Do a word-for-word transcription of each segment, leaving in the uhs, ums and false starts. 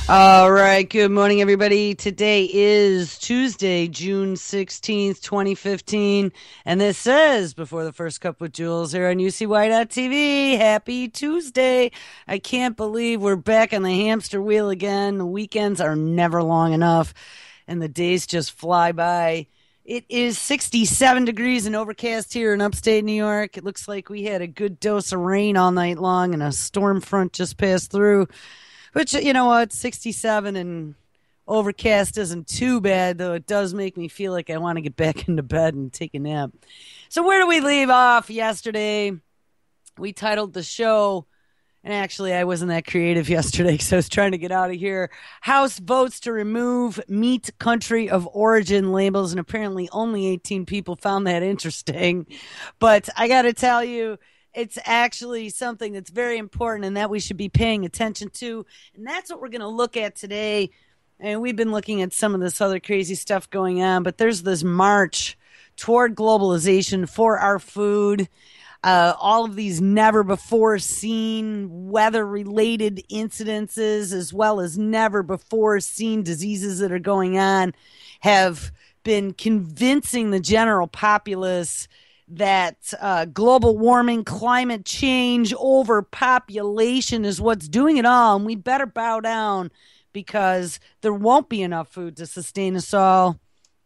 All right. Good morning, everybody. Today is Tuesday, June sixteenth, twenty fifteen. And this says Before the First Cup with Jules here on U C Y T V. Happy Tuesday. I can't believe we're back on the hamster wheel again. The weekends are never long enough, and the days just fly by. It is sixty-seven degrees and overcast here in upstate New York. It looks like we had a good dose of rain all night long, and a storm front just passed through. Which, you know what, sixty-seven and overcast isn't too bad, though it does make me feel like I want to get back into bed and take a nap. So, where do we leave off yesterday? We titled the show, and actually, I wasn't that creative yesterday because I was trying to get out of here. House votes to remove meat country of origin labels, and apparently, only eighteen people found that interesting. But I got to tell you, it's actually something that's very important and that we should be paying attention to. And that's what we're going to look at today. And we've been looking at some of this other crazy stuff going on, but there's this march toward globalization for our food. Uh, all of these never before seen weather related incidences, as well as never before seen diseases that are going on, have been convincing the general populace that uh, global warming, climate change, overpopulation is what's doing it all. And we better bow down because there won't be enough food to sustain us all.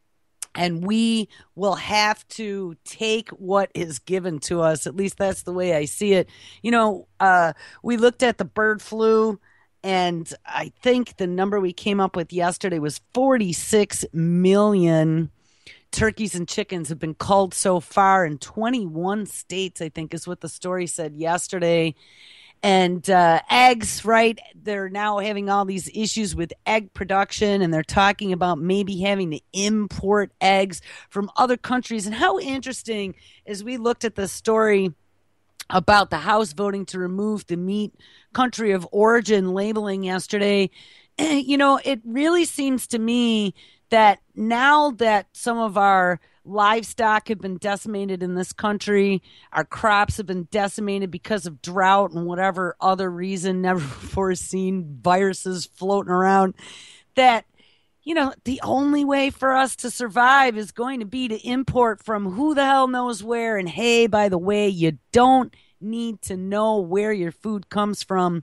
And we will have to take what is given to us. At least that's the way I see it. You know, uh, we looked at the bird flu, and I think the number we came up with yesterday was forty-six million turkeys and chickens have been culled so far in twenty-one states, I think is what the story said yesterday. And uh, eggs, right? They're now having all these issues with egg production, and they're talking about maybe having to import eggs from other countries. And how interesting, as we looked at the story about the House voting to remove the meat country of origin labeling yesterday, you know, it really seems to me that now that some of our livestock have been decimated in this country, our crops have been decimated because of drought and whatever other reason, never before seen viruses floating around, that, you know, the only way for us to survive is going to be to import from who the hell knows where. And hey, by the way, you don't need to know where your food comes from.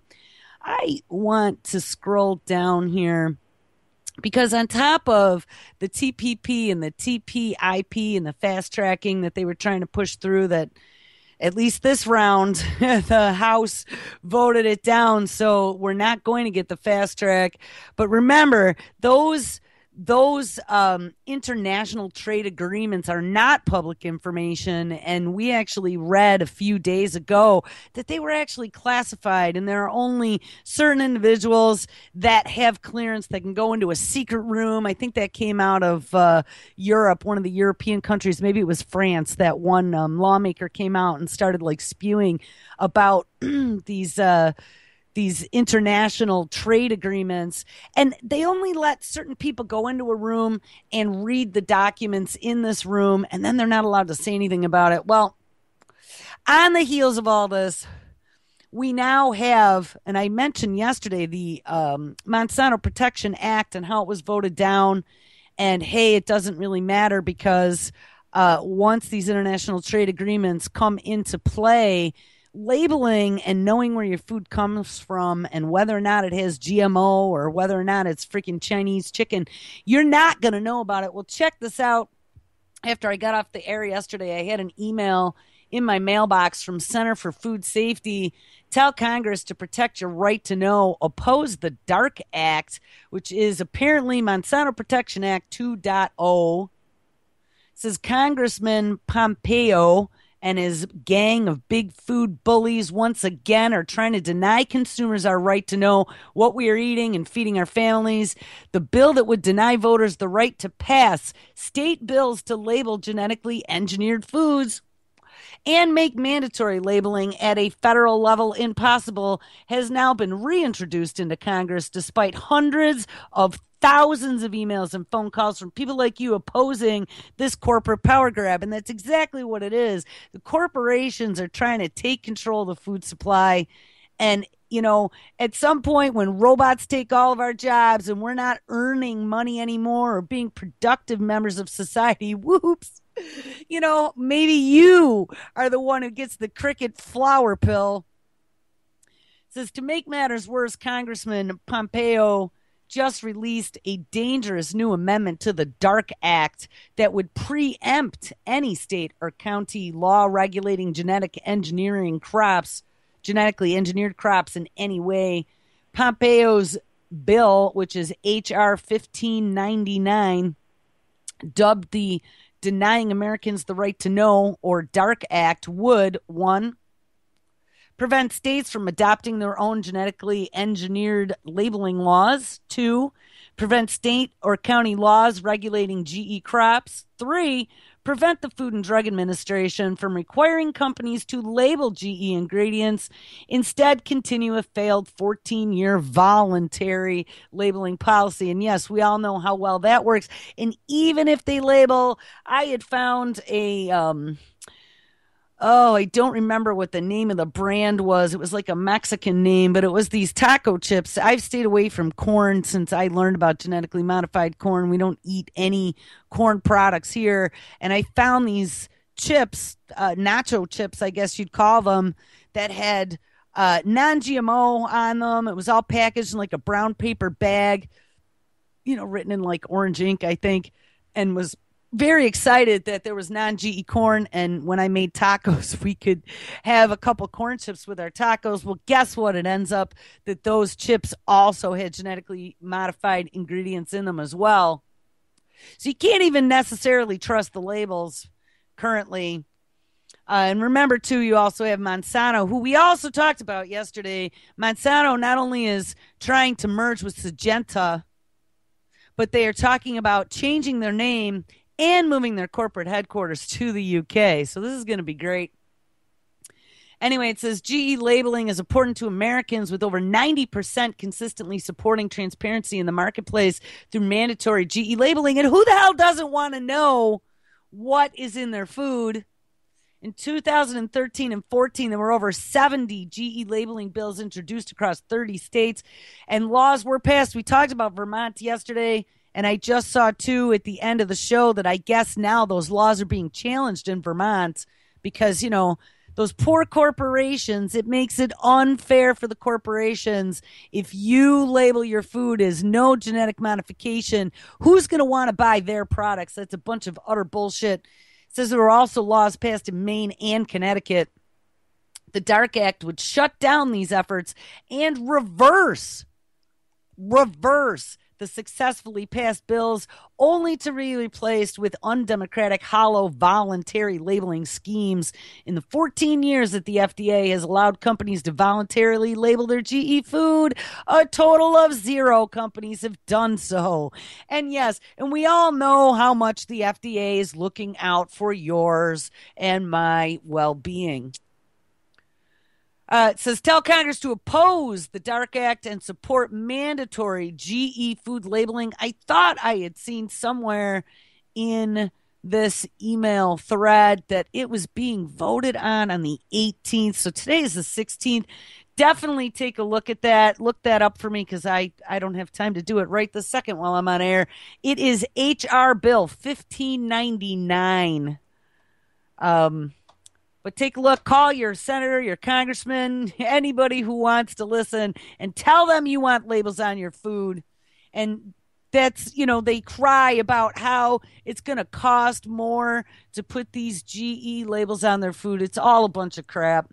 I want to scroll down here, because on top of the T P P and the T P I P and the fast tracking that they were trying to push through, that at least this round, the House voted it down. So we're not going to get the fast track. But remember, those those um, international trade agreements are not public information. And we actually read a few days ago that they were actually classified. And there are only certain individuals that have clearance that can go into a secret room. I think that came out of uh, Europe, one of the European countries. Maybe it was France. That one um, lawmaker came out and started like spewing about these uh these international trade agreements, and they only let certain people go into a room and read the documents in this room, and then they're not allowed to say anything about it. Well, on the heels of all this, we now have, and I mentioned yesterday, the um, Monsanto Protection Act and how it was voted down. And hey, it doesn't really matter because uh, once these international trade agreements come into play, labeling and knowing where your food comes from and whether or not it has G M O or whether or not it's freaking Chinese chicken, you're not going to know about it. Well, check this out. After I got off the air yesterday, I had an email in my mailbox from Center for Food Safety. Tell Congress to protect your right to know. Oppose the DARK Act, which is apparently Monsanto Protection Act two point oh. It says Congressman Pompeo and his gang of big food bullies once again are trying to deny consumers our right to know what we are eating and feeding our families. The bill that would deny voters the right to pass state bills to label genetically engineered foods and make mandatory labeling at a federal level impossible has now been reintroduced into Congress despite hundreds of thousands of emails and phone calls from people like you opposing this corporate power grab. And that's exactly what it is. The corporations are trying to take control of the food supply. And you know, at some point when robots take all of our jobs and we're not earning money anymore or being productive members of society, whoops, you know, maybe you are the one who gets the cricket flower pill. It says to make matters worse, Congressman Pompeo just released a dangerous new amendment to the DARK Act that would preempt any state or county law regulating genetic engineering crops, genetically engineered crops in any way. Pompeo's bill, which is H R fifteen ninety-nine, dubbed the Denying Americans the Right to Know, or DARK Act, would, one, prevent states from adopting their own genetically engineered labeling laws. Two, prevent state or county laws regulating G E crops. Three, prevent the Food and Drug Administration from requiring companies to label G E ingredients. Instead, continue a failed fourteen-year voluntary labeling policy. And yes, we all know how well that works. And even if they label, I had found a... Um, Oh, I don't remember what the name of the brand was. It was like a Mexican name, but it was these taco chips. I've stayed away from corn since I learned about genetically modified corn. We don't eat any corn products here. And I found these chips, uh, nacho chips, I guess you'd call them, that had uh, non-G M O on them. It was all packaged in like a brown paper bag, you know, written in like orange ink, I think, and was very excited that there was non-G E corn, and when I made tacos, we could have a couple corn chips with our tacos. Well, guess what? It ends up that those chips also had genetically modified ingredients in them as well. So you can't even necessarily trust the labels currently. Uh, and remember, too, you also have Monsanto, who we also talked about yesterday. Monsanto not only is trying to merge with Syngenta, but they are talking about changing their name and moving their corporate headquarters to the U K. So this is going to be great. Anyway, it says G E labeling is important to Americans, with over ninety percent consistently supporting transparency in the marketplace through mandatory G E labeling. And who the hell doesn't want to know what is in their food? In two thousand thirteen and fourteen, there were over seventy G E labeling bills introduced across thirty states, and laws were passed. We talked about Vermont yesterday. And I just saw, too, at the end of the show that I guess now those laws are being challenged in Vermont because, you know, those poor corporations, it makes it unfair for the corporations. If you label your food as no genetic modification, who's going to want to buy their products? That's a bunch of utter bullshit. It says there were also laws passed in Maine and Connecticut. The DARK Act would shut down these efforts and reverse, reverse the successfully passed bills, only to be replaced with undemocratic, hollow, voluntary labeling schemes. In the fourteen years that the F D A has allowed companies to voluntarily label their G E food, a total of zero companies have done so. And yes, and we all know how much the F D A is looking out for yours and my well-being. Uh, it says, tell Congress to oppose the DARK Act and support mandatory G E food labeling. I thought I had seen somewhere in this email thread that it was being voted on on the eighteenth. So today is the sixteenth. Definitely take a look at that. Look that up for me because I, I don't have time to do it right this second while I'm on air. It is H R Bill fifteen ninety-nine. Um... But take a look, call your senator, your congressman, anybody who wants to listen, and tell them you want labels on your food. And that's, you know, they cry about how it's going to cost more to put these G E labels on their food. It's all a bunch of crap.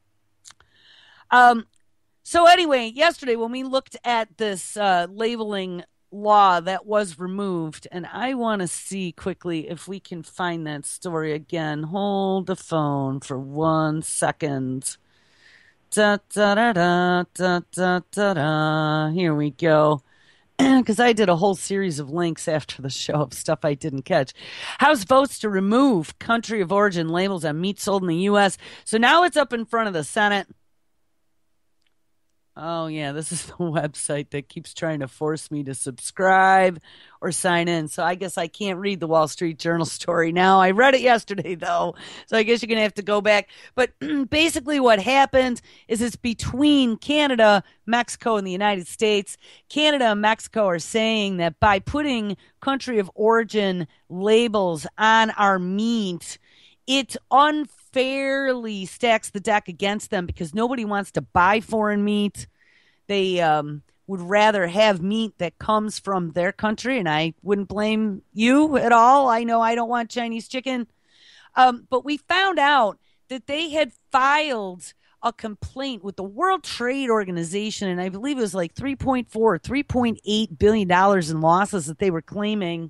Um. So anyway, yesterday when we looked at this uh, labeling law that was removed, and I want to see quickly if we can find that story again. Hold the phone for one second. Da, da, da, da, da, da, da, da. Here we go. Because I did a whole series of links after the show of stuff I didn't catch. House votes to remove country of origin labels on meat sold in the U S. So now it's up in front of the Senate. Oh, yeah, this is the website that keeps trying to force me to subscribe or sign in. So I guess I can't read the Wall Street Journal story now. I read it yesterday, though. So I guess you're going to have to go back. But basically, what happened is it's between Canada, Mexico, and the United States. Canada and Mexico are saying that by putting country of origin labels on our meat, it unfairly stacks the deck against them because nobody wants to buy foreign meat. They um, would rather have meat that comes from their country, and I wouldn't blame you at all. I know I don't want Chinese chicken. Um, but we found out that they had filed a complaint with the World Trade Organization, and I believe it was like three point four, three point eight billion dollars in losses that they were claiming,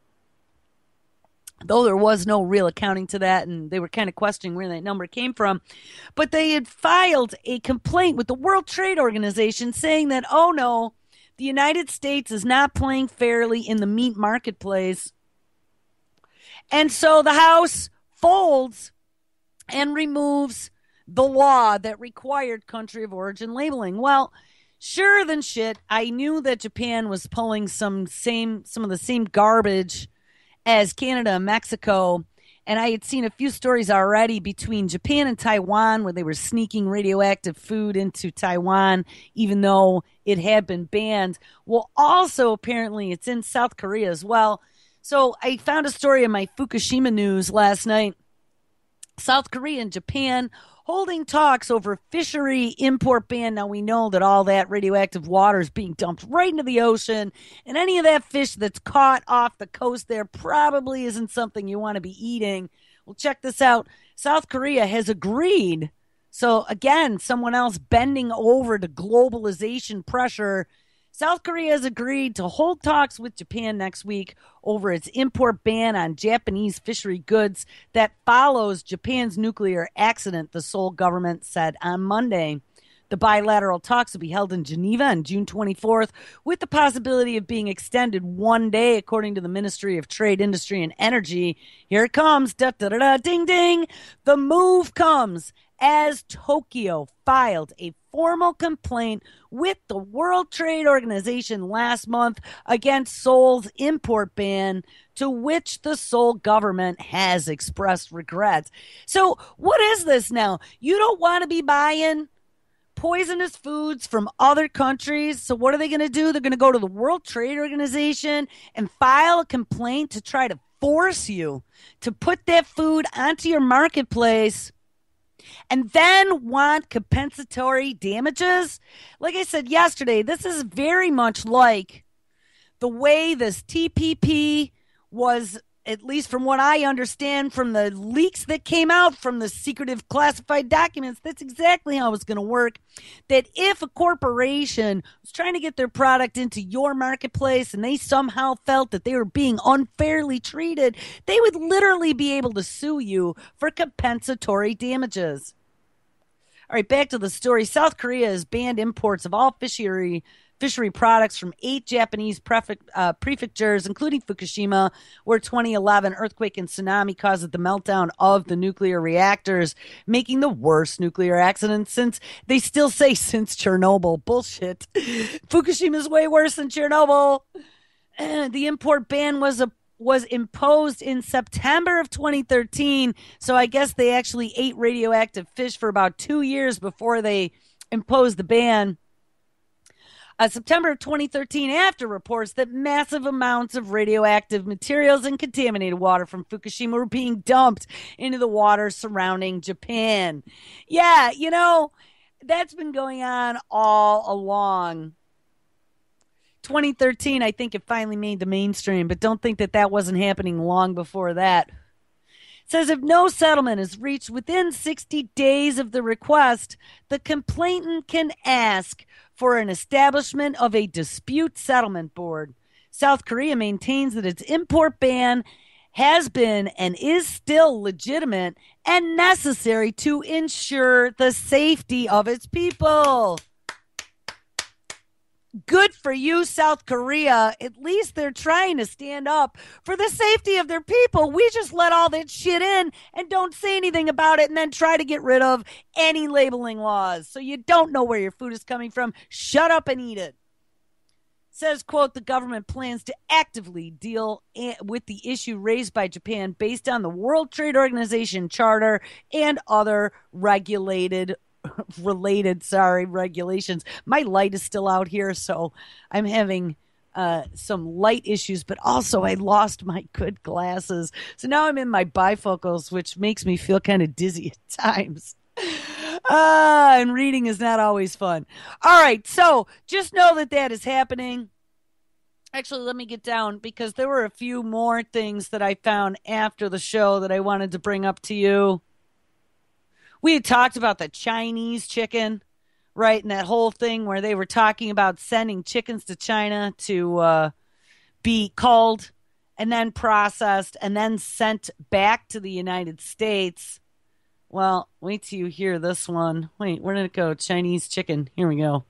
though there was no real accounting to that, and they were kind of questioning where that number came from. But they had filed a complaint with the World Trade Organization saying that, oh no, the United States is not playing fairly in the meat marketplace. And so the House folds and removes the law that required country of origin labeling. Well, sure than shit, I knew that Japan was pulling some same some of the same garbage as Canada and Mexico. And I had seen a few stories already between Japan and Taiwan where they were sneaking radioactive food into Taiwan, even though it had been banned. Well, also, apparently, it's in South Korea as well. So I found a story in my Fukushima news last night. South Korea and Japan holding talks over fishery import ban. Now, we know that all that radioactive water is being dumped right into the ocean, and any of that fish that's caught off the coast there probably isn't something you want to be eating. Well, check this out. South Korea has agreed. So, again, someone else bending over to globalization pressure. South Korea has agreed to hold talks with Japan next week over its import ban on Japanese fishery goods that follows Japan's nuclear accident, the Seoul government said on Monday. The bilateral talks will be held in Geneva on June twenty-fourth, with the possibility of being extended one day, according to the Ministry of Trade, Industry, and Energy. Here it comes. Da, da, da, da, ding, ding. The move comes as Tokyo filed a formal complaint with the World Trade Organization last month against Seoul's import ban, to which the Seoul government has expressed regret. So what is this now? You don't want to be buying poisonous foods from other countries. So what are they going to do? They're going to go to the World Trade Organization and file a complaint to try to force you to put that food onto your marketplace and then want compensatory damages. Like I said yesterday, this is very much like the way this T P P was, at least from what I understand from the leaks that came out from the secretive classified documents. That's exactly how it's going to work. That if a corporation was trying to get their product into your marketplace and they somehow felt that they were being unfairly treated, they would literally be able to sue you for compensatory damages. All right, back to the story. South Korea has banned imports of all fishery fishery products from eight Japanese prefect, uh, prefectures, including Fukushima, where twenty eleven earthquake and tsunami caused the meltdown of the nuclear reactors, making the worst nuclear accident since, they still say, since Chernobyl. Bullshit. Fukushima is way worse than Chernobyl. The import ban was a was imposed in September of twenty thirteen. So I guess they actually ate radioactive fish for about two years before they imposed the ban. Uh, September of twenty thirteen, after reports that massive amounts of radioactive materials and contaminated water from Fukushima were being dumped into the water surrounding Japan. Yeah, you know, that's been going on all along. twenty thirteen, I think it finally made the mainstream, but don't think that that wasn't happening long before that. It says if no settlement is reached within sixty days of the request, the complainant can ask for an establishment of a dispute settlement board. South Korea maintains that its import ban has been and is still legitimate and necessary to ensure the safety of its people. Good for you, South Korea. At least they're trying to stand up for the safety of their people. We just let all that shit in and don't say anything about it and then try to get rid of any labeling laws. So you don't know where your food is coming from. Shut up and eat it. Says, quote, the government plans to actively deal with the issue raised by Japan based on the World Trade Organization Charter and other regulated related, sorry, regulations. My light is still out here, so I'm having uh, some light issues, but also I lost my good glasses. So now I'm in my bifocals, which makes me feel kind of dizzy at times. Ah, and reading is not always fun. All right, so just know that that is happening. Actually, let me get down because there were a few more things that I found after the show that I wanted to bring up to you. We had talked about the Chinese chicken, right? And that whole thing where they were talking about sending chickens to China to uh, be culled and then processed and then sent back to the United States. Well, wait till you hear this one. Wait, where did it go? Chinese chicken. Here we go.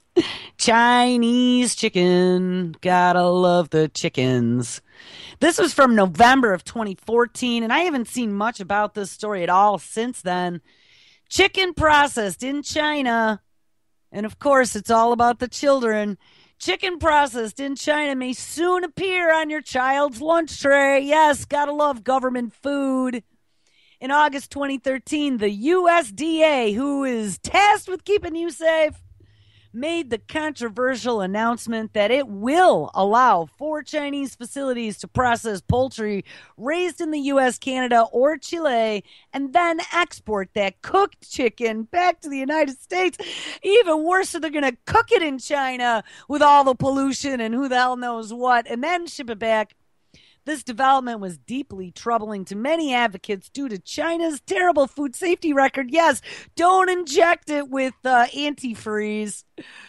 Chinese chicken. Gotta love the chickens. This was from November of twenty fourteen, and I haven't seen much about this story at all since then. Chicken processed in China, and of course, it's all about the children. Chicken processed in China may soon appear on your child's lunch tray. Yes, gotta love government food. In August twenty thirteen, the U S D A, who is tasked with keeping you safe, made the controversial announcement that it will allow four Chinese facilities to process poultry raised in the U S, Canada, or Chile, and then export that cooked chicken back to the United States. Even worse, so they're going to cook it in China with all the pollution and who the hell knows what, and then ship it back. This development was deeply troubling to many advocates due to China's terrible food safety record. Yes, don't inject it with uh, antifreeze.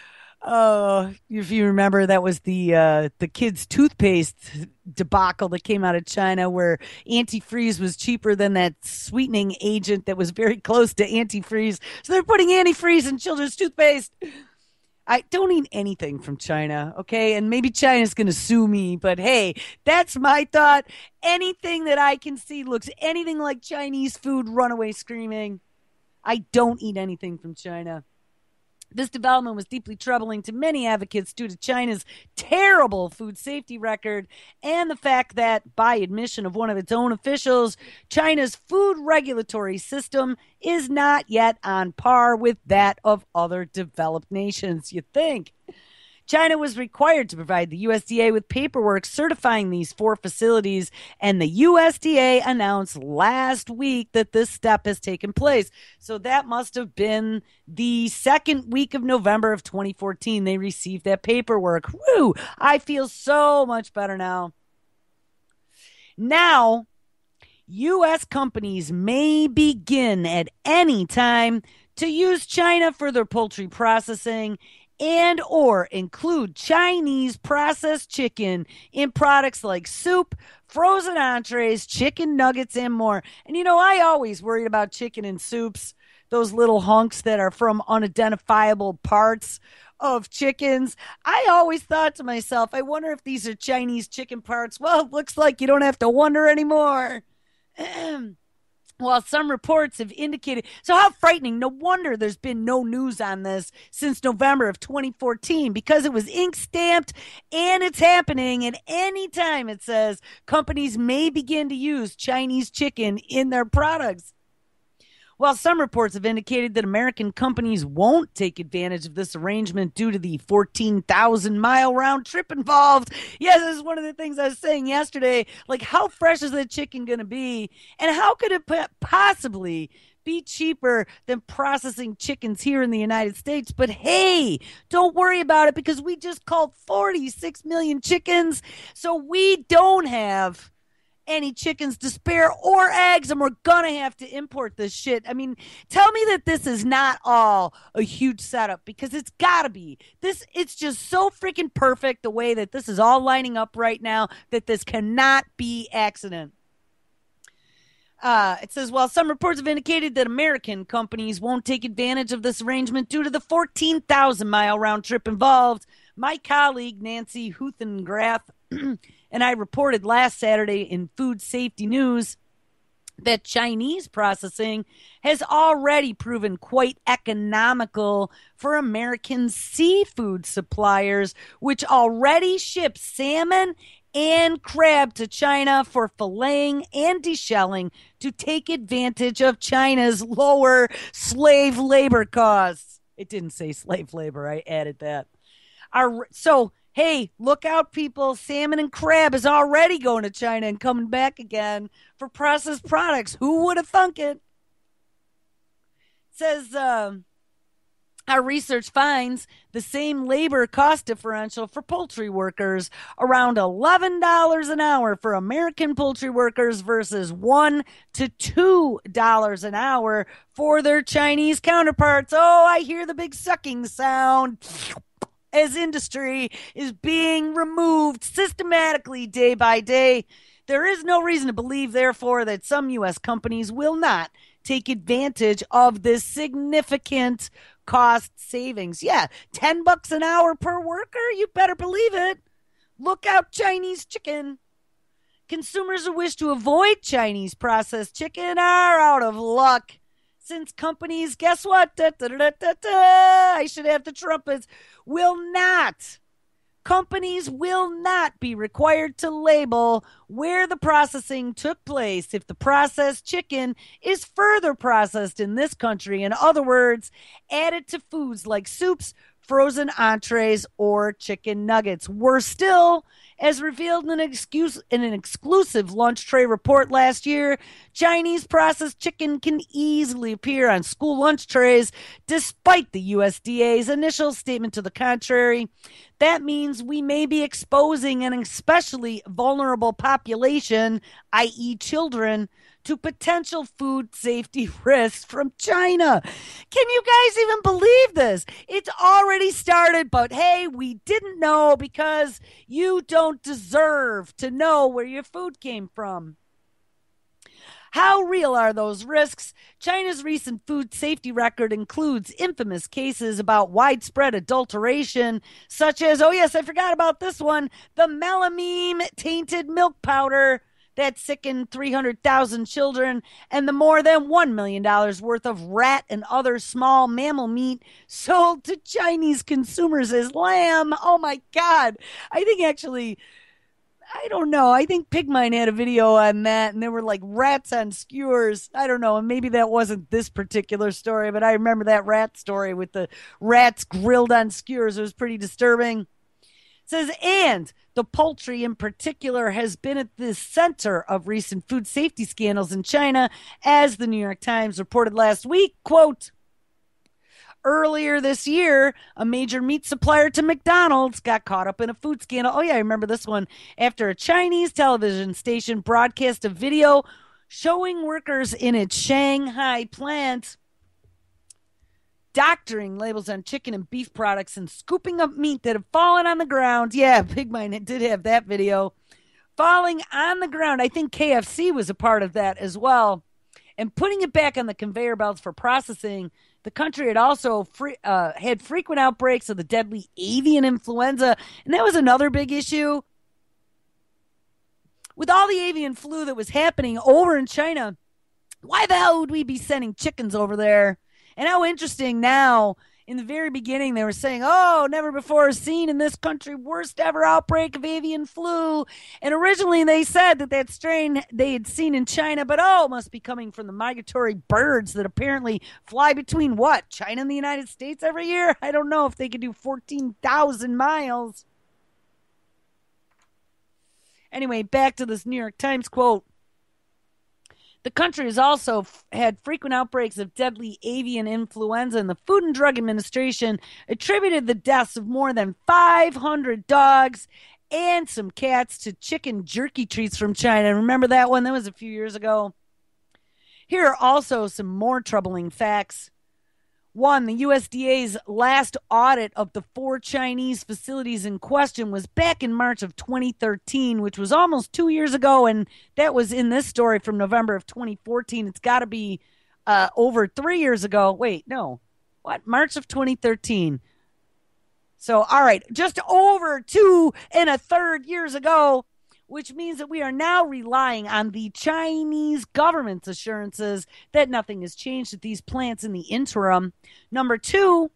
Oh, if you remember, that was the uh, the kids' toothpaste debacle that came out of China, where antifreeze was cheaper than that sweetening agent that was very close to antifreeze. So they're putting antifreeze in children's toothpaste. I don't eat anything from China, okay? And maybe China's going to sue me, but hey, that's my thought. Anything that I can see looks anything like Chinese food, run away screaming. I don't eat anything from China. This development was deeply troubling to many advocates due to China's terrible food safety record and the fact that, by admission of one of its own officials, China's food regulatory system is not yet on par with that of other developed nations. You think? China was required to provide the U S D A with paperwork certifying these four facilities, and the U S D A announced last week that this step has taken place. So that must have been the second week of November of twenty fourteen. They received that paperwork. Woo! I feel so much better now. Now, U S companies may begin at any time to use China for their poultry processing and or include Chinese processed chicken in products like soup, frozen entrees, chicken nuggets, and more. And you know, I always worried about chicken in soups, those little hunks that are from unidentifiable parts of chickens. I always thought to myself, I wonder if these are Chinese chicken parts. Well, it looks like you don't have to wonder anymore. While some reports have indicated, so how frightening. No wonder there's been no news on this since November of twenty fourteen, because it was ink stamped and it's happening. And anytime it says companies may begin to use Chinese chicken in their products. While some reports have indicated that American companies won't take advantage of this arrangement due to the fourteen thousand mile round trip involved. Yes, this is one of the things I was saying yesterday. Like, how fresh is that chicken going to be? And how could it possibly be cheaper than processing chickens here in the United States? But hey, don't worry about it, because we just called forty-six million chickens. So we don't have any chickens to spare or eggs, and we're gonna have to import this shit. I mean, tell me that this is not all a huge setup, because it's gotta be. This, it's just so freaking perfect the way that this is all lining up right now, that this cannot be accident. Uh, it says, while some reports have indicated that American companies won't take advantage of this arrangement due to the fourteen thousand mile round trip involved, My colleague, Nancy Huthengrath, and I reported last Saturday in Food Safety News that Chinese processing has already proven quite economical for American seafood suppliers, which already ship salmon and crab to China for filleting and deshelling to take advantage of China's lower slave labor costs. It didn't say slave labor. I added that. Our, so, hey, look out, people. Salmon and crab is already going to China and coming back again for processed products. Who would have thunk it? It says uh, our research finds the same labor cost differential for poultry workers, around eleven dollars an hour for American poultry workers versus one to two dollars an hour for their Chinese counterparts. Oh, I hear the big sucking sound as industry is being removed systematically day by day. There is no reason to believe, therefore, that some U S companies will not take advantage of this significant cost savings. Yeah, ten bucks an hour per worker, you better believe it. Look out, Chinese chicken. Consumers who wish to avoid Chinese processed chicken are out of luck. Since companies, guess what? Da, da, da, da, da, I should have the trumpets. Will not. Companies will not be required to label where the processing took place if the processed chicken is further processed in this country. In other words, added to foods like soups, frozen entrees, or chicken nuggets. Worse still, as revealed in an, excuse, in an exclusive lunch tray report last year, Chinese processed chicken can easily appear on school lunch trays despite the U S D A's initial statement to the contrary. That means we may be exposing an especially vulnerable population, that is children, to potential food safety risks from China. Can you guys even believe this? It's already started, but hey, we didn't know because you don't deserve to know where your food came from. How real are those risks? China's recent food safety record includes infamous cases about widespread adulteration, such as, oh yes, I forgot about this one, the melamine tainted milk powder that sickened three hundred thousand children, and the more than one million dollars worth of rat and other small mammal meat sold to Chinese consumers as lamb. Oh my God. I think actually, I don't know. I think Pigmine had a video on that, and there were like rats on skewers. I don't know. And maybe that wasn't this particular story, but I remember that rat story with the rats grilled on skewers. It was pretty disturbing. It says, and the poultry in particular has been at the center of recent food safety scandals in China, as the New York Times reported last week. Quote, earlier this year, a major meat supplier to McDonald's got caught up in a food scandal. Oh, yeah, I remember this one. After a Chinese television station broadcast a video showing workers in its Shanghai plant doctoring labels on chicken and beef products and scooping up meat that had fallen on the ground. Yeah, Pigmine did have that video. Falling on the ground. I think K F C was a part of that as well. And putting it back on the conveyor belts for processing. The country had also free, uh, had frequent outbreaks of the deadly avian influenza, and that was another big issue. With all the avian flu that was happening over in China, why the hell would we be sending chickens over there? And how interesting now, in the very beginning, they were saying, oh, never before seen in this country, worst ever outbreak of avian flu. And originally they said that that strain they had seen in China, but oh, must be coming from the migratory birds that apparently fly between what? China and the United States every year? I don't know if they could do fourteen thousand miles. Anyway, back to this New York Times quote. The country has also f- had frequent outbreaks of deadly avian influenza, and the Food and Drug Administration attributed the deaths of more than five hundred dogs and some cats to chicken jerky treats from China. Remember that one? That was a few years ago. Here are also some more troubling facts. One, the U S D A's last audit of the four Chinese facilities in question was back in March of twenty thirteen, which was almost two years ago, and that was in this story from November of twenty fourteen. It's got to be uh, over three years ago. Wait, no. What? March of twenty thirteen. So, all right, just over two and a third years ago, which means that we are now relying on the Chinese government's assurances that nothing has changed at these plants in the interim. Number two,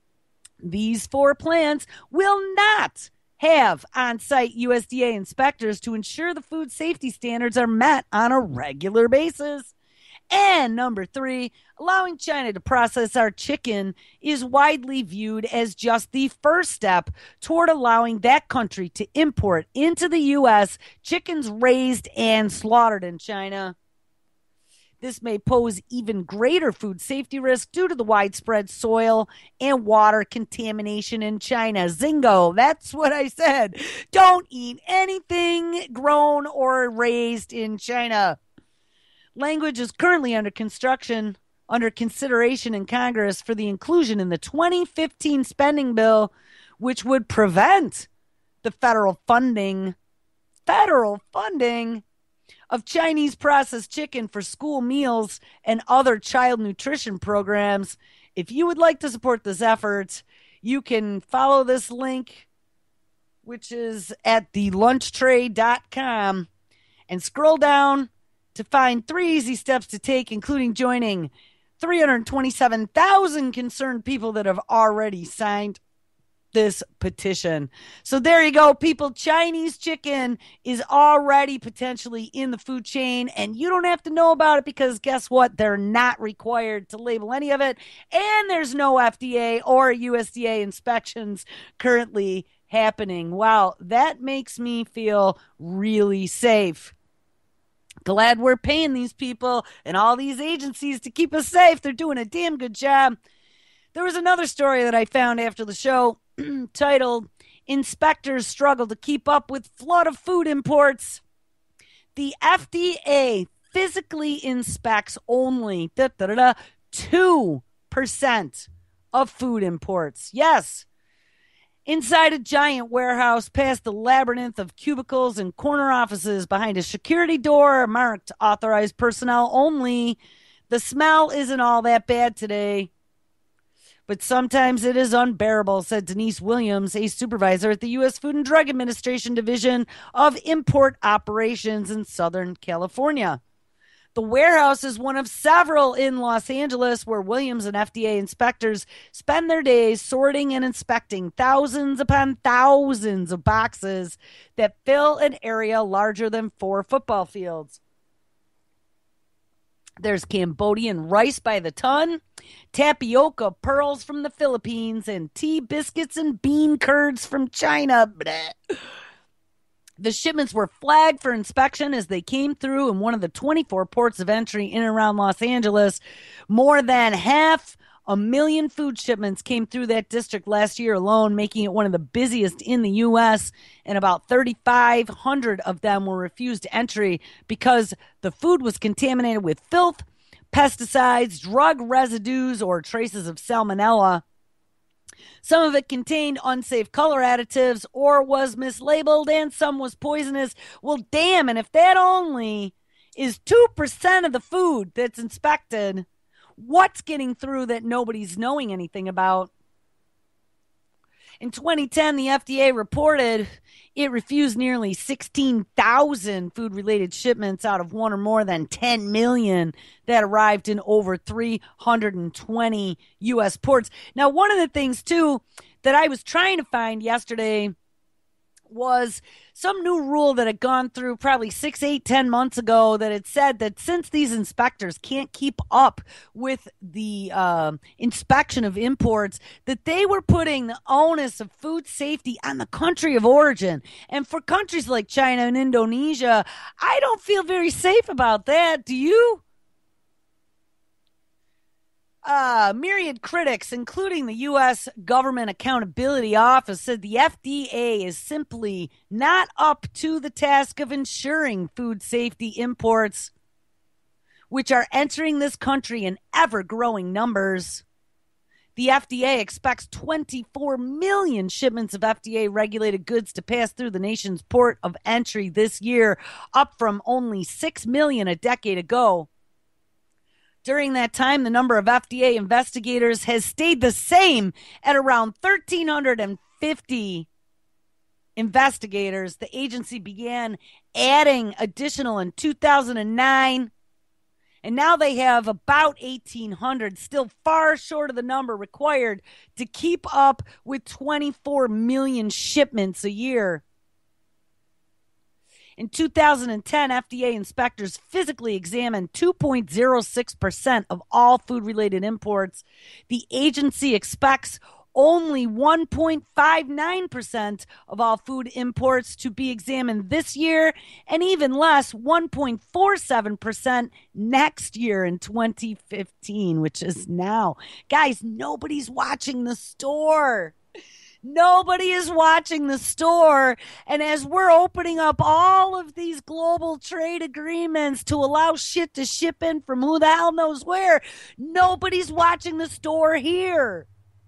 these four plants will not have on-site U S D A inspectors to ensure the food safety standards are met on a regular basis. And number three, allowing China to process our chicken is widely viewed as just the first step toward allowing that country to import into the U S chickens raised and slaughtered in China. This may pose even greater food safety risk due to the widespread soil and water contamination in China. Zingo, that's what I said. Don't eat anything grown or raised in China. Language is currently under construction, under consideration in Congress for the inclusion in the twenty fifteen spending bill, which would prevent the federal funding, federal funding of Chinese processed chicken for school meals and other child nutrition programs. If you would like to support this effort, you can follow this link, which is at the lunch tray dot com, and scroll down to find three easy steps to take, including joining three hundred twenty-seven thousand concerned people that have already signed this petition. So there you go, people. Chinese chicken is already potentially in the food chain, and you don't have to know about it because guess what? They're not required to label any of it, and there's no F D A or U S D A inspections currently happening. Wow, that makes me feel really safe. Glad we're paying these people and all these agencies to keep us safe. They're doing a damn good job. There was another story that I found after the show titled, Inspectors Struggle to Keep Up with Flood of Food Imports. The F D A physically inspects only da, da, da, da, two percent of food imports. Yes. Inside a giant warehouse, past the labyrinth of cubicles and corner offices, behind a security door marked authorized personnel only, the smell isn't all that bad today. But sometimes it is unbearable, said Denise Williams, a supervisor at the U S Food and Drug Administration Division of Import Operations in Southern California. The warehouse is one of several in Los Angeles where Williams and F D A inspectors spend their days sorting and inspecting thousands upon thousands of boxes that fill an area larger than four football fields. There's Cambodian rice by the ton, tapioca pearls from the Philippines, and tea biscuits and bean curds from China. Blech. The shipments were flagged for inspection as they came through in one of the twenty-four ports of entry in and around Los Angeles. More than half a million food shipments came through that district last year alone, making it one of the busiest in the U S, and about thirty-five hundred of them were refused entry because the food was contaminated with filth, pesticides, drug residues, or traces of salmonella. Some of it contained unsafe color additives or was mislabeled, and some was poisonous. Well, damn, and if that only is two percent of the food that's inspected, what's getting through that nobody's knowing anything about? In twenty ten, the F D A reported it refused nearly sixteen thousand food-related shipments out of one or more than ten million that arrived in over three hundred twenty U S ports. Now, one of the things, too, that I was trying to find yesterday was some new rule that had gone through probably six, eight, ten months ago that had said that since these inspectors can't keep up with the uh, inspection of imports, that they were putting the onus of food safety on the country of origin. And for countries like China and Indonesia, I don't feel very safe about that. Do you? Uh, myriad critics, including the U S Government Accountability Office, said the F D A is simply not up to the task of ensuring food safety imports, which are entering this country in ever-growing numbers. The F D A expects twenty-four million shipments of F D A-regulated goods to pass through the nation's port of entry this year, up from only six million a decade ago. During that time, the number of F D A investigators has stayed the same at around one thousand three hundred fifty investigators. The agency began adding additional in two thousand nine. And now they have about eighteen hundred, still far short of the number required to keep up with twenty-four million shipments a year. In two thousand ten, F D A inspectors physically examined two point zero six percent of all food-related imports. The agency expects only one point five nine percent of all food imports to be examined this year, and even less, one point four seven percent next year in twenty fifteen, which is now. Guys, nobody's watching the store. Nobody is watching the store. And as we're opening up all of these global trade agreements to allow shit to ship in from who the hell knows where, nobody's watching the store here.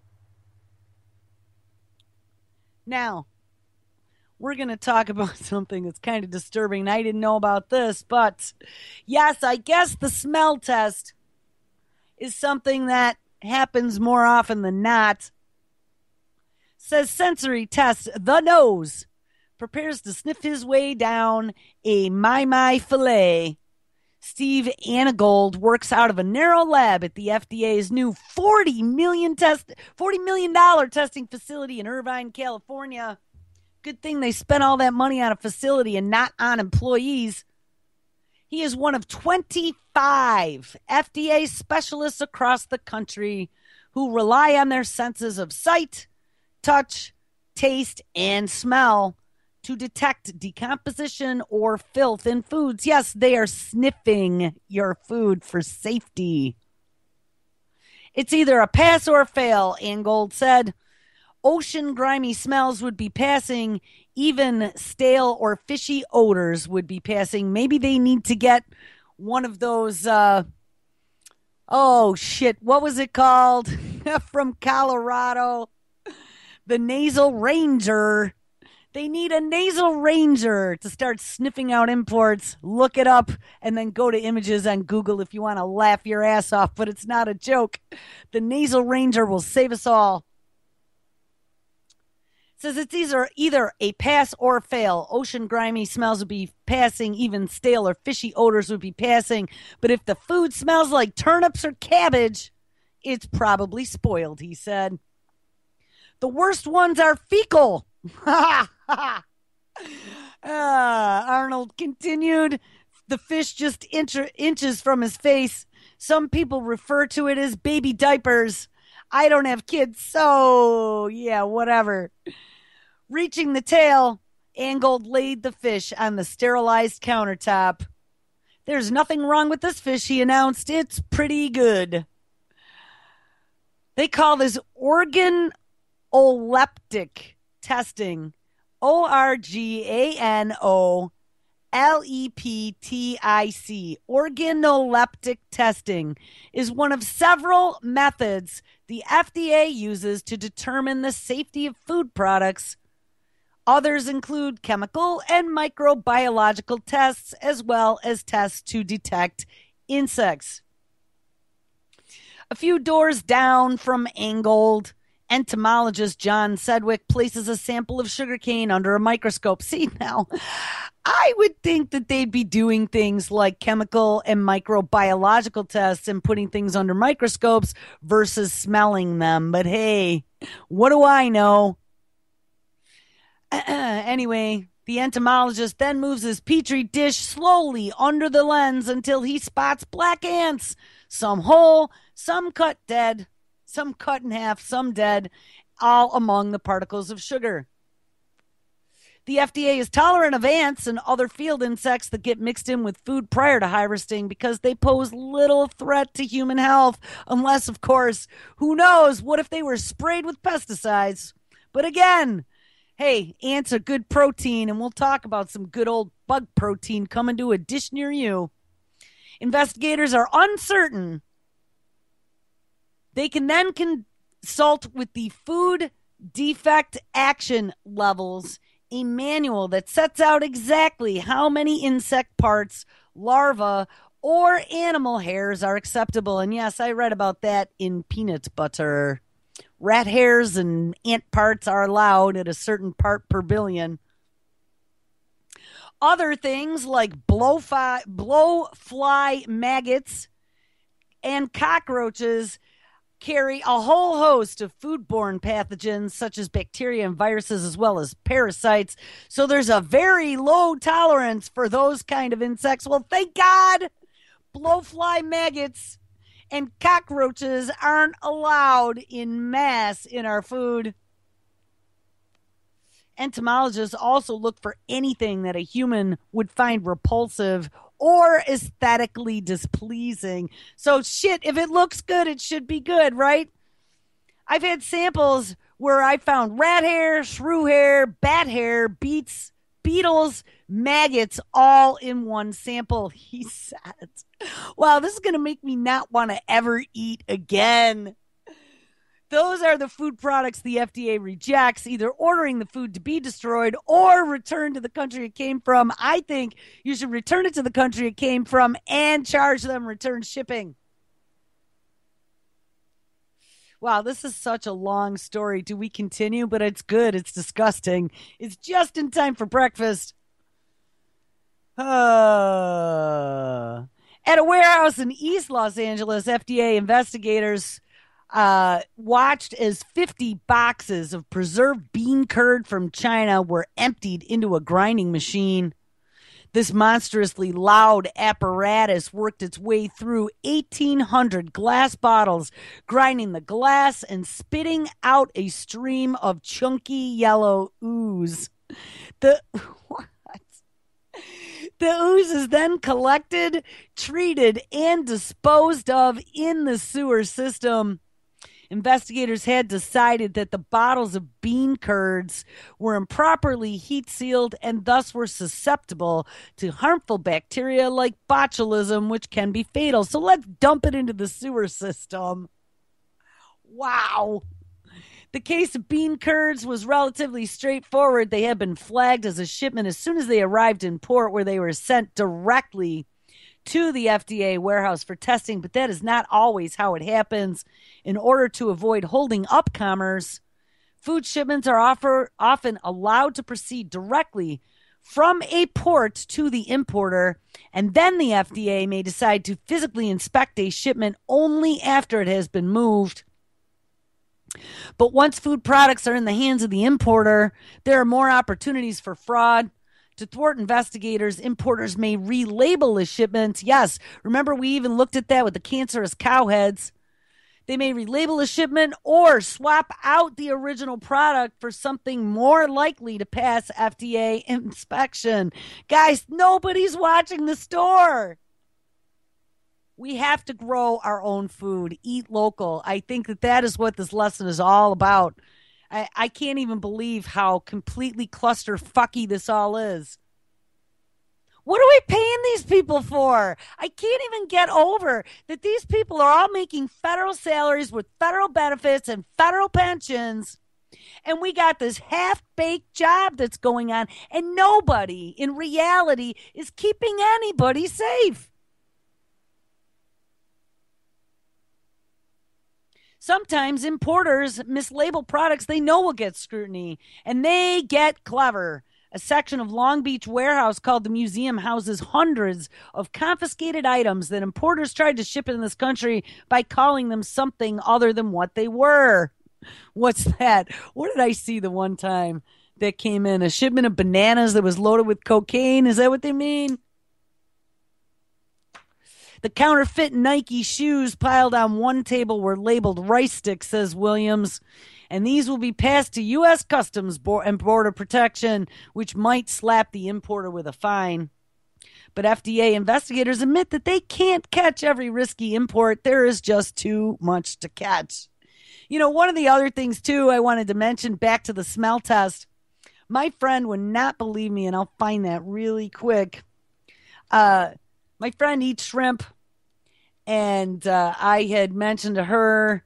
Now, we're going to talk about something that's kind of disturbing, and I didn't know about this, but yes, I guess the smell test is something that happens more often than not. Says sensory test, the nose, prepares to sniff his way down a My My filet. Steve Anagold works out of a narrow lab at the F D A's new forty million dollars test, forty million dollars testing facility in Irvine, California. Good thing they spent all that money on a facility and not on employees. He is one of twenty-five F D A specialists across the country who rely on their senses of sight, touch, taste, and smell to detect decomposition or filth in foods. Yes, they are sniffing your food for safety. It's either a pass or a fail, Angold said. Ocean grimy smells would be passing. Even stale or fishy odors would be passing. Maybe they need to get one of those, uh, oh shit, what was it called? From Colorado. The Nasal Ranger. They need a Nasal Ranger to start sniffing out imports. Look it up and then go to images on Google if you want to laugh your ass off, but it's not a joke. The Nasal Ranger will save us all. It says it's either, either a pass or a fail. Ocean grimy smells would be passing. Even stale or fishy odors would be passing. But if the food smells like turnips or cabbage, it's probably spoiled, he said. The worst ones are fecal. uh, Arnold continued. The fish just inch- inches from his face. Some people refer to it as baby diapers. I don't have kids, so yeah, whatever. Reaching the tail, Angold laid the fish on the sterilized countertop. There's nothing wrong with this fish, he announced. It's pretty good. They call this organoleptic testing, O R G A N O L E P T I C. Organoleptic testing is one of several methods the F D A uses to determine the safety of food products. Others include chemical and microbiological tests, as well as tests to detect insects. A few doors down from Angold, entomologist John Sedgwick places a sample of sugarcane under a microscope. See, now, I would think that they'd be doing things like chemical and microbiological tests and putting things under microscopes versus smelling them. But hey, what do I know? Anyway, the entomologist then moves his petri dish slowly under the lens until he spots black ants, some whole, some cut dead, some cut in half, some dead, all among the particles of sugar. The F D A is tolerant of ants and other field insects that get mixed in with food prior to harvesting because they pose little threat to human health, unless, of course, who knows, what if they were sprayed with pesticides? But again, hey, ants are good protein, and we'll talk about some good old bug protein coming to a dish near you. Investigators are uncertain. They can then consult with the Food Defect Action Levels, a manual that sets out exactly how many insect parts, larvae, or animal hairs are acceptable. And yes, I read about that in peanut butter. rat hairs and ant parts are allowed at a certain part per billion. Other things like blowfly, blowfly maggots and cockroaches carry a whole host of foodborne pathogens such as bacteria and viruses as well as parasites. So there's a very low tolerance for those kind of insects. Well, thank God blowfly maggots and cockroaches aren't allowed in mass in our food. Entomologists also look for anything that a human would find repulsive or aesthetically displeasing. So shit, if it looks good, it should be good, right? I've had samples where I found rat hair, shrew hair, bat hair, beets, beetles, maggots, all in one sample, he said. Wow, this is going to make me not want to ever eat again. Those are the food products the F D A rejects, either ordering the food to be destroyed or returned to the country it came from. I think you should return it to the country it came from and charge them return shipping. Wow, this is such a long story. Do we continue? But it's good. It's disgusting. It's just in time for breakfast. Uh, at a warehouse in East Los Angeles, F D A investigators Uh, watched as fifty boxes of preserved bean curd from China were emptied into a grinding machine. This monstrously loud apparatus worked its way through eighteen hundred glass bottles, grinding the glass and spitting out a stream of chunky yellow ooze. The what? The ooze is then collected, treated, and disposed of in the sewer system. Investigators had decided that the bottles of bean curds were improperly heat sealed and thus were susceptible to harmful bacteria like botulism, which can be fatal. So let's dump it into the sewer system. Wow. The case of bean curds was relatively straightforward. They had been flagged as a shipment as soon as they arrived in port, where they were sent directly to the F D A warehouse for testing, but that is not always how it happens. In order to avoid holding up commerce, food shipments are offer, often allowed to proceed directly from a port to the importer, and then the F D A may decide to physically inspect a shipment only after it has been moved. But once food products are in the hands of the importer, there are more opportunities for fraud. To thwart investigators, importers may relabel a shipment. Yes, remember we even looked at that with the cancerous cow heads. They may relabel a shipment or swap out the original product for something more likely to pass F D A inspection. Guys, nobody's watching the store. We have to grow our own food, eat local. I think that that is what this lesson is all about. I, I can't even believe how completely clusterfucky this all is. What are we paying these people for? I can't even get over that these people are all making federal salaries with federal benefits and federal pensions. And we got this half-baked job that's going on, and nobody in reality is keeping anybody safe. Sometimes importers mislabel products they know will get scrutiny, and they get clever. A section of Long Beach warehouse called the Museum houses hundreds of confiscated items that importers tried to ship in this country by calling them something other than what they were. What's that? What did I see the one time that came in? A shipment of bananas that was loaded with cocaine? Is that what they mean? The counterfeit Nike shoes piled on one table were labeled rice sticks, says Williams, and these will be passed to U S Customs and Border Protection, which might slap the importer with a fine. But F D A investigators admit that they can't catch every risky import. There is just too much to catch. You know, one of the other things, too, I wanted to mention, back to the smell test. My friend would not believe me, and I'll find that really quick. Uh... My friend eats shrimp, and uh, I had mentioned to her,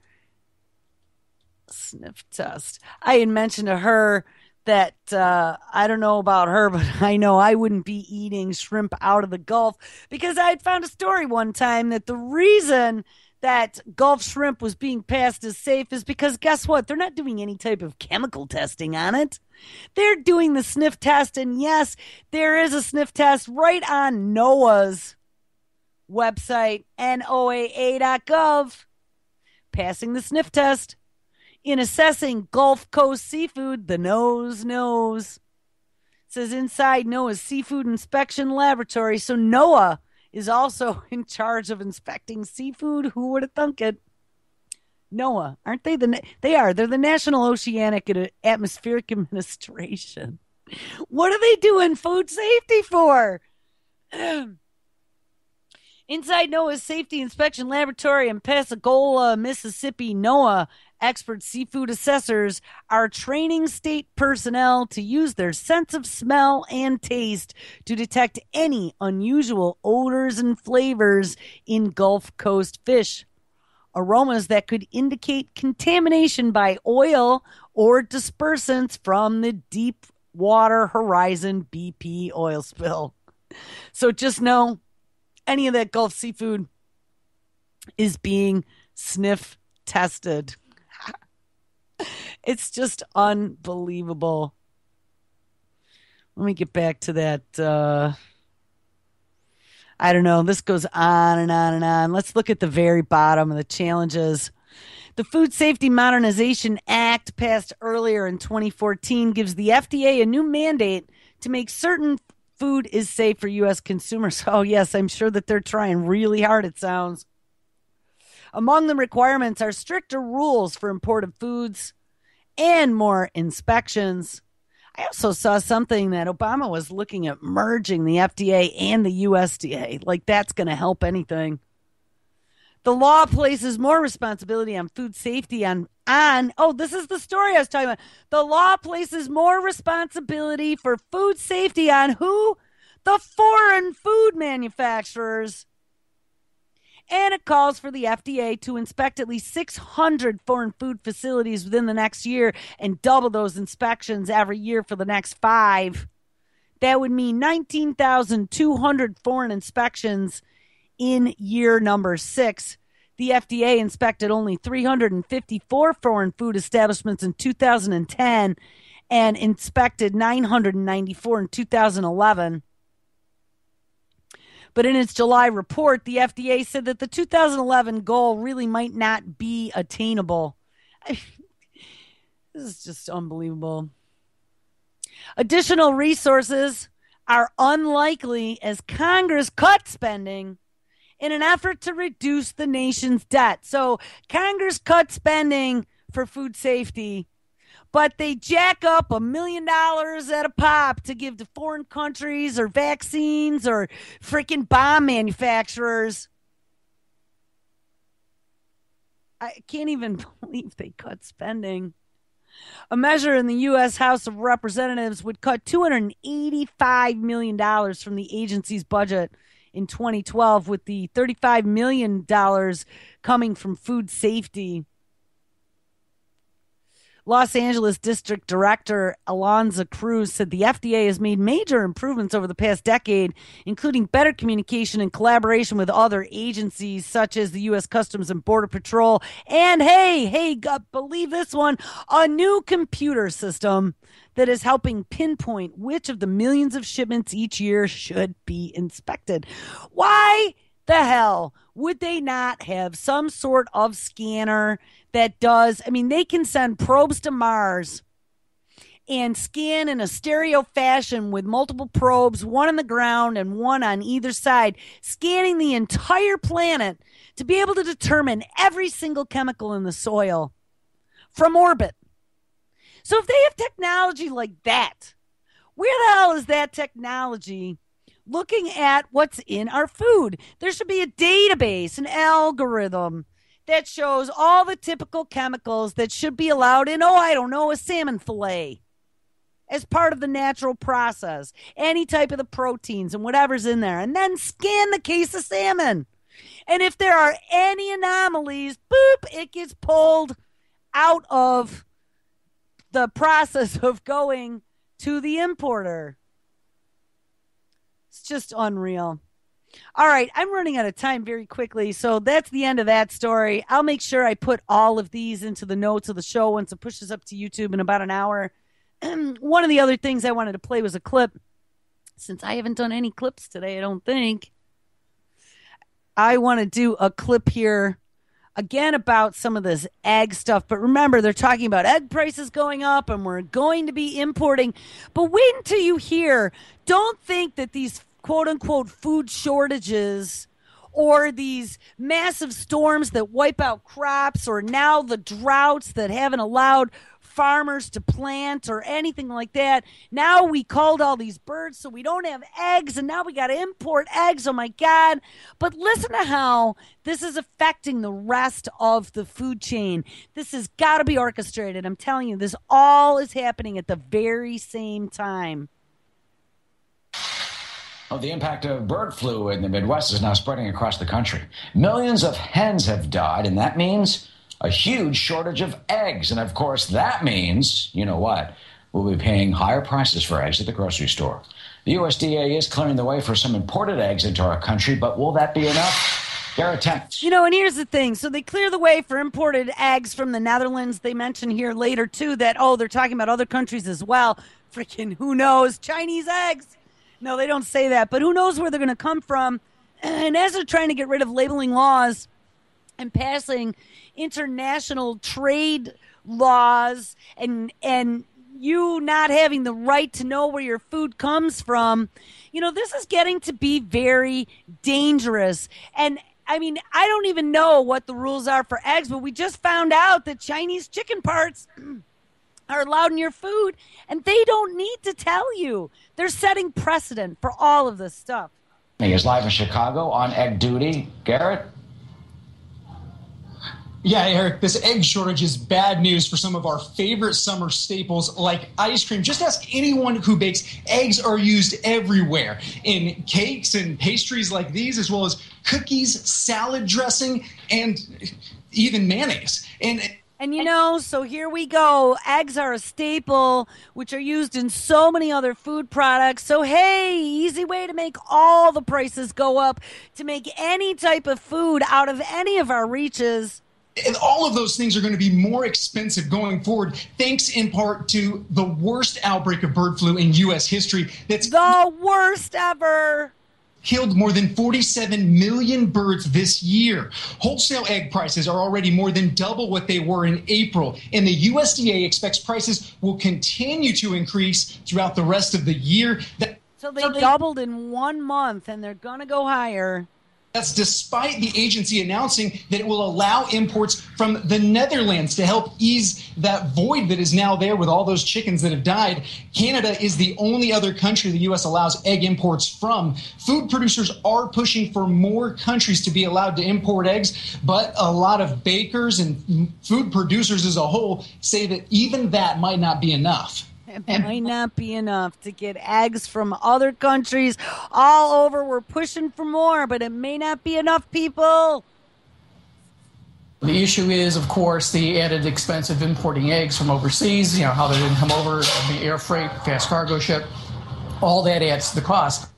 sniff test, I had mentioned to her that uh, I don't know about her, but I know I wouldn't be eating shrimp out of the Gulf because I had found a story one time that the reason that Gulf shrimp was being passed as safe is because guess what? They're not doing any type of chemical testing on it. They're doing the sniff test. And yes, there is a sniff test right on NOAA's website, N O A A dot gov, passing the sniff test. In assessing Gulf Coast seafood, the nose knows. It says inside NOAA's Seafood Inspection Laboratory. So NOAA is also in charge of inspecting seafood. Who would have thunk it? NOAA, aren't they the? They are. They're the National Oceanic and Atmospheric Administration. What are they doing food safety for? Inside NOAA's Safety Inspection Laboratory in Pascagoula, Mississippi, NOAA expert seafood assessors are training state personnel to use their sense of smell and taste to detect any unusual odors and flavors in Gulf Coast fish. Aromas that could indicate contamination by oil or dispersants from the Deepwater Horizon B P oil spill. So just know, any of that Gulf seafood is being sniff tested. It's just unbelievable. Let me get back to that. Uh, I don't know. This goes on and on and on. Let's look at the very bottom of the challenges. The Food Safety Modernization Act, passed earlier in twenty fourteen, gives the F D A a new mandate to make certain food is safe for U S consumers. Oh, yes, I'm sure that they're trying really hard, it sounds. Among the requirements are stricter rules for imported foods and more inspections. I also saw something that Obama was looking at merging the F D A and the U S D A. Like that's going to help anything. The law places more responsibility on food safety on, on, oh, this is the story I was talking about. The law places more responsibility for food safety on who? The foreign food manufacturers. And it calls for the F D A to inspect at least six hundred foreign food facilities within the next year and double those inspections every year for the next five. That would mean nineteen thousand two hundred foreign inspections in year number six. The F D A inspected only three hundred fifty-four foreign food establishments in two thousand ten and inspected nine hundred ninety-four in two thousand eleven. But in its July report, the F D A said that the two thousand eleven goal really might not be attainable. I, this is just unbelievable. Additional resources are unlikely as Congress cut spending in an effort to reduce the nation's debt. So Congress cut spending for food safety, but they jack up a million dollars at a pop to give to foreign countries or vaccines or freaking bomb manufacturers. I can't even believe they cut spending. A measure in the U S House of Representatives would cut two hundred eighty-five million dollars from the agency's budget in twenty twelve, with the thirty-five million dollars coming from food safety. Los Angeles District Director Alonzo Cruz said the F D A has made major improvements over the past decade, including better communication and collaboration with other agencies such as the U S Customs and Border Patrol. And hey, hey, God, believe this one, a new computer system that is helping pinpoint which of the millions of shipments each year should be inspected. Why the hell would they not have some sort of scanner that does, I mean, they can send probes to Mars and scan in a stereo fashion with multiple probes, one on the ground and one on either side, scanning the entire planet to be able to determine every single chemical in the soil from orbit. So if they have technology like that, where the hell is that technology looking at what's in our food? There should be a database, an algorithm that shows all the typical chemicals that should be allowed in, oh, I don't know, a salmon fillet as part of the natural process, any type of the proteins and whatever's in there, and then scan the case of salmon. And if there are any anomalies, boop, it gets pulled out of the process of going to the importer. It's just unreal. All right, I'm running out of time very quickly, so that's the end of that story. I'll make sure I put all of these into the notes of the show once it pushes up to YouTube in about an hour. One of the other things I wanted to play was a clip. Since I haven't done any clips today, I don't think. I want to do a clip here again about some of this egg stuff. But remember, they're talking about egg prices going up and we're going to be importing. But wait until you hear. Don't think that these quote unquote food shortages or these massive storms that wipe out crops or now the droughts that haven't allowed farmers to plant or anything like that. Now we culled all these birds so we don't have eggs and now we got to import eggs. Oh my God. But listen to how this is affecting the rest of the food chain. This has got to be orchestrated. I'm telling you, this all is happening at the very same time. Oh, the impact of bird flu in the Midwest is now spreading across the country. Millions of hens have died, and that means a huge shortage of eggs. And of course, that means, you know what, we'll be paying higher prices for eggs at the grocery store. The U S D A is clearing the way for some imported eggs into our country, but will that be enough? Garrett Tennis. You know, and here's the thing. So they clear the way for imported eggs from the Netherlands. They mention here later, too, that, oh, they're talking about other countries as well. Freaking who knows? Chinese eggs. No, they don't say that, but who knows where they're going to come from. And as they're trying to get rid of labeling laws and passing international trade laws and and you not having the right to know where your food comes from, you know, this is getting to be very dangerous. And I mean, I don't even know what the rules are for eggs, but we just found out that Chinese chicken parts are allowed in your food, and they don't need to tell you. They're setting precedent for all of this stuff. He is live in Chicago on Egg Duty. Garrett? Yeah, Eric, this egg shortage is bad news for some of our favorite summer staples like ice cream. Just ask anyone who bakes. Eggs are used everywhere in cakes and pastries like these, as well as cookies, salad dressing, and even mayonnaise. And And you know, so here we go. Eggs are a staple, which are used in so many other food products. So, hey, easy way to make all the prices go up, to make any type of food out of any of our reaches. And all of those things are going to be more expensive going forward, thanks in part to the worst outbreak of bird flu in U S history. That's the worst ever. Killed more than forty-seven million birds this year. Wholesale egg prices are already more than double what they were in April, and the U S D A expects prices will continue to increase throughout the rest of the year. That, so they doubled in one month, and they're going to go higher. That's despite the agency announcing that it will allow imports from the Netherlands to help ease that void that is now there with all those chickens that have died. Canada is the only other country the U S allows egg imports from. Food producers are pushing for more countries to be allowed to import eggs, but a lot of bakers and food producers as a whole say that even that might not be enough. It might not be enough to get eggs from other countries all over. We're pushing for more, but it may not be enough, people. The issue is, of course, the added expense of importing eggs from overseas, you know, how they didn't come over, the air freight, fast cargo ship, all that adds to the cost.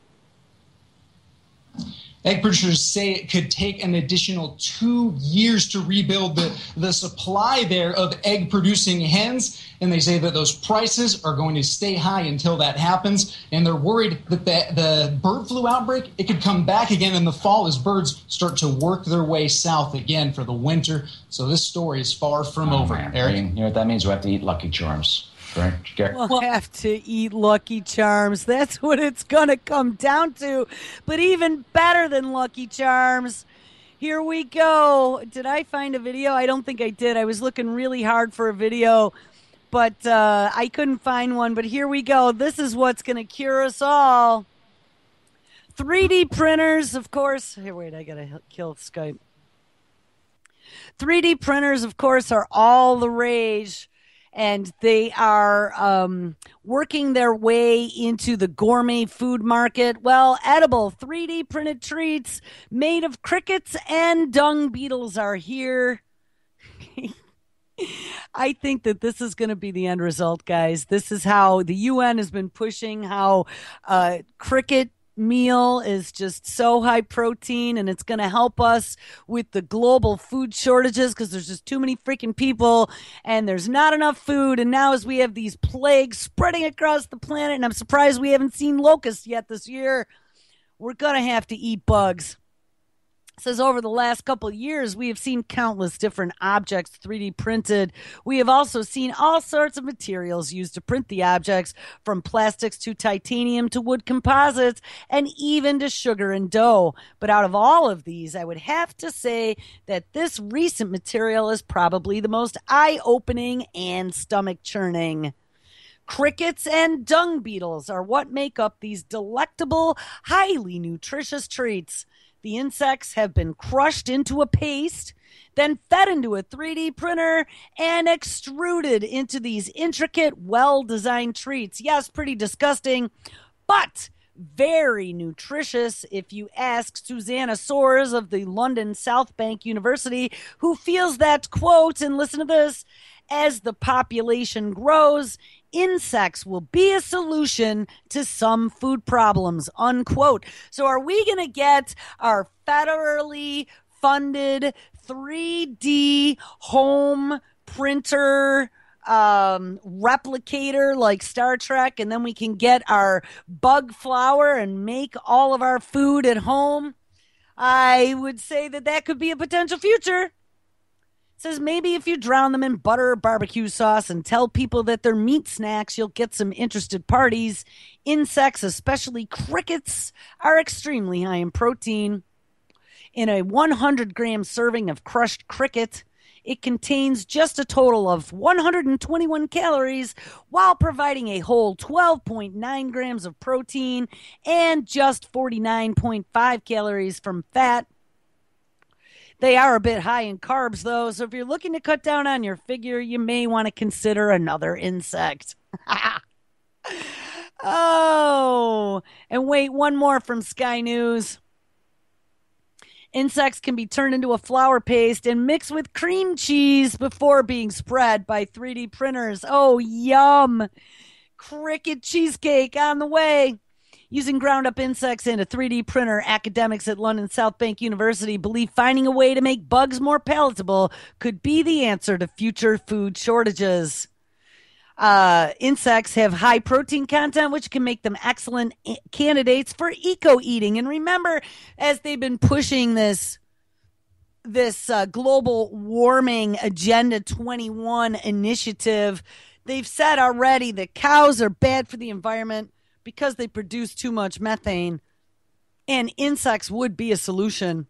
Egg producers say it could take an additional two years to rebuild the, the supply there of egg-producing hens, and they say that those prices are going to stay high until that happens, and they're worried that the, the bird flu outbreak, it could come back again in the fall as birds start to work their way south again for the winter. So this story is far from oh, over, man. Eric. You know what that means? We have to eat Lucky Charms. Right? We'll have to eat Lucky Charms. That's what it's going to come down to. But even better than Lucky Charms, here we go. Did I find a video? I don't think I did. I was looking really hard for a video, but uh, I couldn't find one. But here we go. This is what's going to cure us all. three D printers, of course. Here, wait, I got to kill Skype. three D printers, of course, are all the rage. And they are um, working their way into the gourmet food market. Well, edible three D printed treats made of crickets and dung beetles are here. I think that this is going to be the end result, guys. This is how the U N has been pushing how uh, cricket meal is just so high protein, and it's going to help us with the global food shortages because there's just too many freaking people and there's not enough food. And now as we have these plagues spreading across the planet, and I'm surprised we haven't seen locusts yet this year, we're going to have to eat bugs. It says over the last couple of years, we have seen countless different objects three D printed. We have also seen all sorts of materials used to print the objects, from plastics to titanium to wood composites and even to sugar and dough. But out of all of these, I would have to say that this recent material is probably the most eye-opening and stomach-churning. Crickets and dung beetles are what make up these delectable, highly nutritious treats. The insects have been crushed into a paste, then fed into a three D printer, and extruded into these intricate, well-designed treats. Yes, pretty disgusting, but very nutritious if you ask Susanna Soares of the London South Bank University, who feels that, quote, and listen to this, as the population grows, insects will be a solution to some food problems, unquote. So are we going to get our federally funded three D home printer um, replicator like Star Trek, and then we can get our bug flour and make all of our food at home? I would say that that could be a potential future. Says maybe if you drown them in butter or barbecue sauce and tell people that they're meat snacks, you'll get some interested parties. Insects, especially crickets, are extremely high in protein. In a one hundred gram serving of crushed cricket, it contains just a total of one hundred twenty-one calories while providing a whole twelve point nine grams of protein and just forty-nine point five calories from fat. They are a bit high in carbs, though, so if you're looking to cut down on your figure, you may want to consider another insect. Oh, and wait, one more from Sky News. Insects can be turned into a flour paste and mixed with cream cheese before being spread by three D printers. Oh, yum. Cricket cheesecake on the way. Using ground-up insects in a three D printer, academics at London South Bank University believe finding a way to make bugs more palatable could be the answer to future food shortages. Uh, insects have high protein content, which can make them excellent candidates for eco-eating. And remember, as they've been pushing this this uh, global warming Agenda twenty-one initiative, they've said already that cows are bad for the environment because they produce too much methane, and insects would be a solution.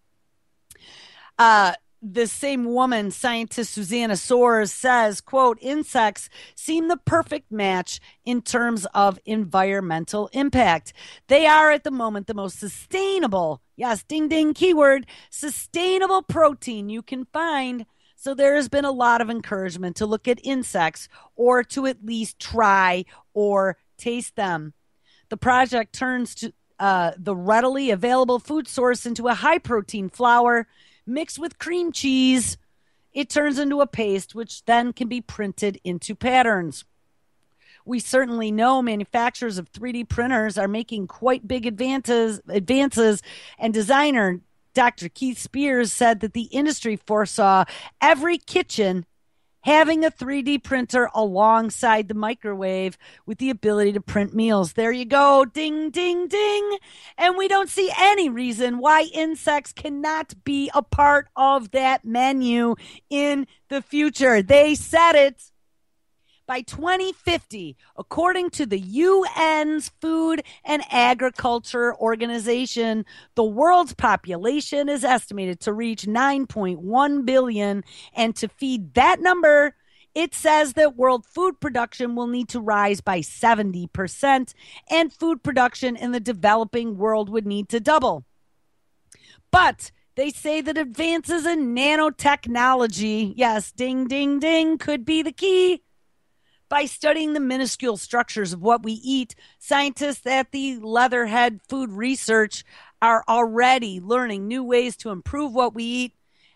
Uh, the same woman, scientist Susanna Soares, says, quote, insects seem the perfect match in terms of environmental impact. They are at the moment the most sustainable, yes, ding, ding, keyword, sustainable protein you can find. So there has been a lot of encouragement to look at insects or to at least try or taste them. The project turns to uh, the readily available food source into a high-protein flour mixed with cream cheese. It turns into a paste, which then can be printed into patterns. We certainly know manufacturers of three D printers are making quite big advances, advances, and designer Doctor Keith Spears said that the industry foresaw every kitchen having a three D printer alongside the microwave with the ability to print meals. There you go. Ding, ding, ding. And we don't see any reason why insects cannot be a part of that menu in the future. They said it. By twenty fifty, according to the U N's Food and Agriculture Organization, the world's population is estimated to reach nine point one billion. And to feed that number, it says that world food production will need to rise by seventy percent, and food production in the developing world would need to double. But they say that advances in nanotechnology, yes, ding, ding, ding, could be the key. By studying the minuscule structures of what we eat, scientists at the Leatherhead Food Research are already learning new ways to improve what we eat,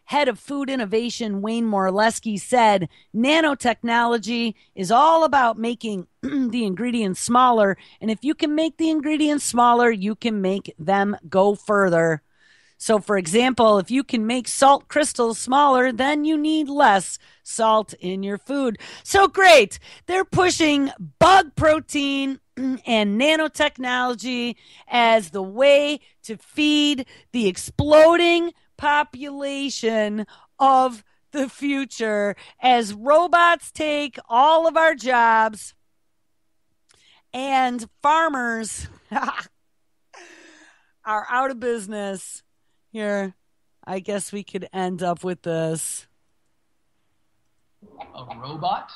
head of food innovation, Wayne Morleski, said nanotechnology is all about making the ingredients smaller. And if you can make the ingredients smaller, you can make them go further. So, for example, if you can make salt crystals smaller, then you need less salt in your food. So great. They're pushing bug protein and nanotechnology as the way to feed the exploding population of the future as robots take all of our jobs and farmers are out of business. Here, I guess we could end up with this. A robot?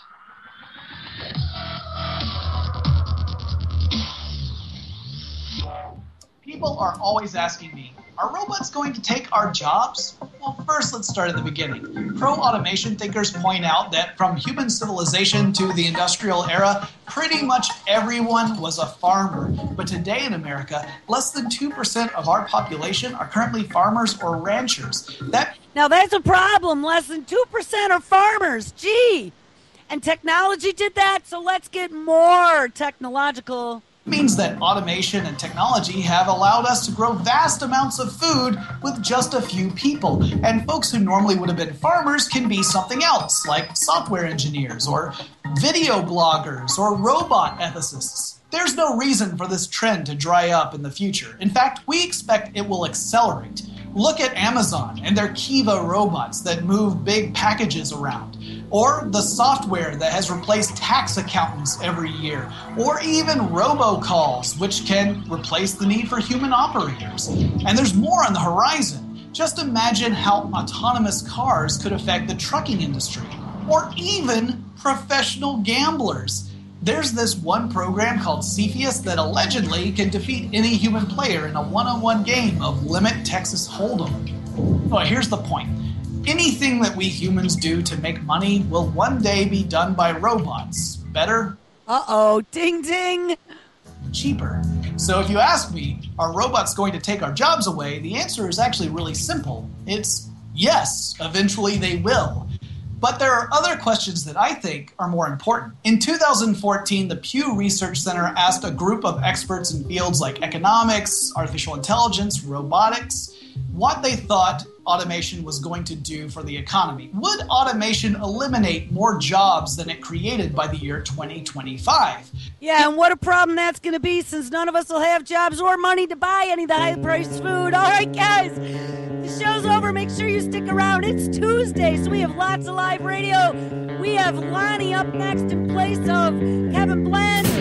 People are always asking me, are robots going to take our jobs? Well, first, let's start at the beginning. Pro-automation thinkers point out that from human civilization to the industrial era, pretty much everyone was a farmer. But today in America, less than two percent of our population are currently farmers or ranchers. That Now that's a problem. Less than two percent are farmers. Gee. And technology did that, so let's get more technological. means that automation and technology have allowed us to grow vast amounts of food with just a few people. And folks who normally would have been farmers can be something else, like software engineers or video bloggers or robot ethicists. There's no reason for this trend to dry up in the future. In fact, we expect it will accelerate. Look at Amazon and their Kiva robots that move big packages around, or the software that has replaced tax accountants every year, or even robocalls, which can replace the need for human operators. And there's more on the horizon. Just imagine how autonomous cars could affect the trucking industry, or even professional gamblers. There's this one program called Cepheus that allegedly can defeat any human player in a one-on-one game of Limit Texas Hold'em. Well, here's the point. Anything that we humans do to make money will one day be done by robots. Better? Uh-oh, ding ding! Cheaper. So if you ask me, are robots going to take our jobs away? The answer is actually really simple. It's yes, eventually they will. But there are other questions that I think are more important. In two thousand fourteen, the Pew Research Center asked a group of experts in fields like economics, artificial intelligence, robotics, what they thought automation was going to do for the economy. Would automation eliminate more jobs than it created by the year twenty twenty-five? Yeah, and what a problem that's going to be since none of us will have jobs or money to buy any of the high-priced food. All right, guys, the show's over. Make sure you stick around. It's Tuesday, so we have lots of live radio. We have Lonnie up next in place of Kevin Bland.